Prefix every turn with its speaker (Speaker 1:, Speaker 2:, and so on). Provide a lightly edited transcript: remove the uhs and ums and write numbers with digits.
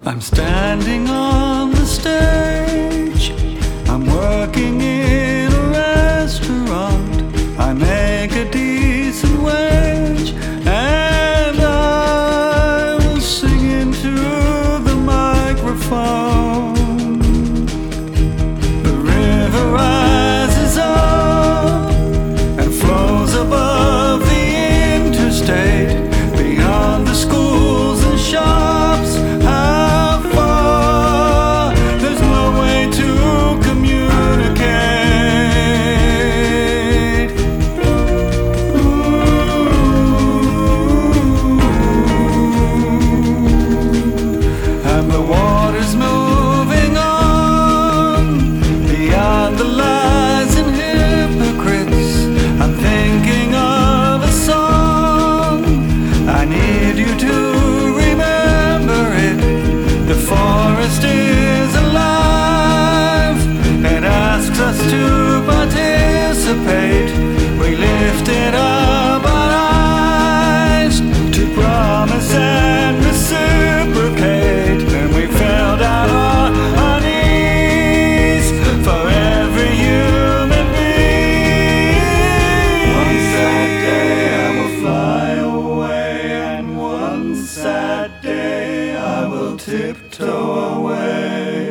Speaker 1: I'm standing on the stage. I'm working in a restaurant. I make a decent wage, and I will sing into the microphone. The river rises up and flows above the interstate, beyond the schools and shops. How far? There's no way to communicate. And the water's moving on beyond the lies and hypocrites. I'm thinking of a song. I need you to remember it. The forest is alive and asks us to participate. We lifted up our eyes to promise and reciprocate, and we fell down on our knees for every human being. One sad day I will fly away, and one sad day I will tiptoe away.